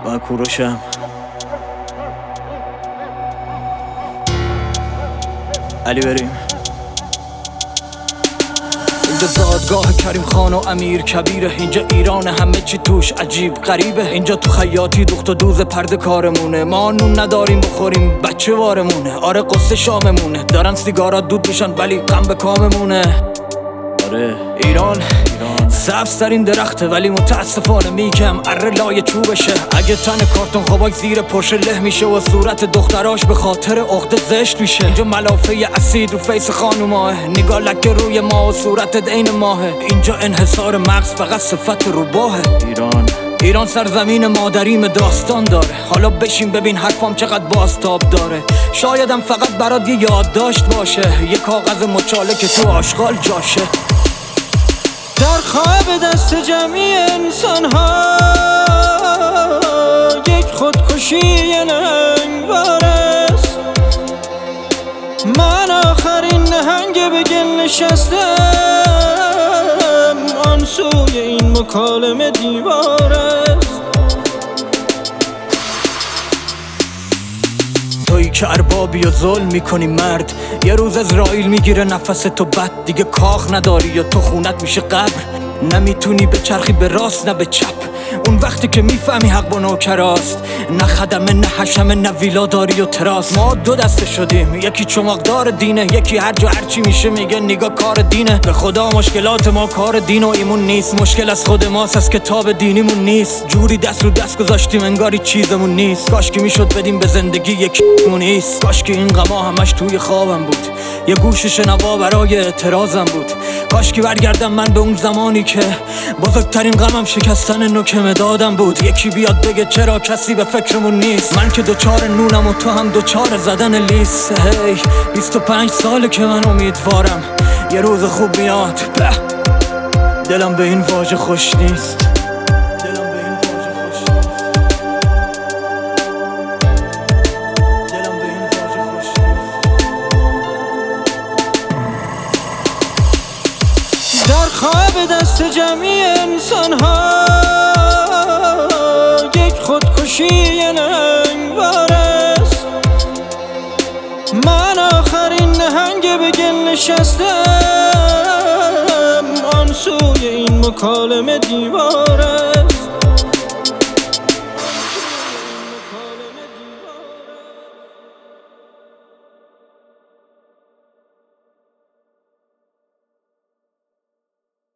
من کوروشم. علی بریم. اینجا زادگاه کریم خان و امیر کبیره، اینجا ایران همه چی توش عجیب غریبه. اینجا تو خیاطی دوخت و دوز پرده کارمونه، ما نون نداریم بخوریم بچه وارمونه. آره قصه شاممونه، دارن سیگارا دود میشن ولی غم به کاممونه. آره ایران سبز ترین درخته ولی متاسفانه میگم اره لای چوبشه. اگه تن کارتون خواباک زیر پرشه له میشه و صورت دختراش به خاطر عقده زشت میشه. اینجا ملافه اسید رو فیس خانوماه، نگاه لکه روی ما و صورت عین ماهه. اینجا انحصار مغز فقط صفت روباهه. ایران سرزمین مادریم داستان داره، حالا بشین ببین حرفام چقدر بازتاب داره. شایدم فقط برات یه یادداشت باشه، یه کاغذ مچاله که تو آشغال جاشه. در خواب دست جمعی انسان ها یک خودکشی ننگبار است. من آخرین نهنگ به گل نشستم، آن سوی این مکالمه دیوار است. تویی که اربابی و ظلم میکنی مرد، یه روز اسرائیل میگیره نفس تو بد. دیگه کاخ نداری یا تو خونت میشه قبر، نمیتونی به چرخی به راست نه به چپ. اون وقتی که میفهمی حق با نوکراست، نه خدمه نه حشمه نه ویلا داری و تراس. ما دو دسته شدیم، یکی چماقدار دینه، یکی هر جا هرچی میشه میگه نگاه کار دینه. به خدا مشکلات ما کار دین و ایمون نیست، مشکل از خود ماست از کتاب دینیمون نیست. جوری دست رو دست گذاشتیم انگاری چیزمون نیست. کاش که میشد بدیم به زندگی یکیمون نیست. کاش که این غما همش توی خوابم بود، یه گوش شنوا برای اعتراضم بود. کاش که برگردم من به اون زمانی که بزرگترین غمم شکستن نوک مدادم بود. یکی بیاد بگه چرا کسی به فکرمون نیست. من که دوچار نونم و تو هم دوچار زدن لیست. هی 25 ساله که من امیدوارم یه روز خوب میاد. دلم به این واژه خوش نیست. در خواب دست جمعی انسان ها یک خودکشی ننگبار است. من آخرین نهنگ به گل نشستم، آن سوی این مکالمه دیوار است.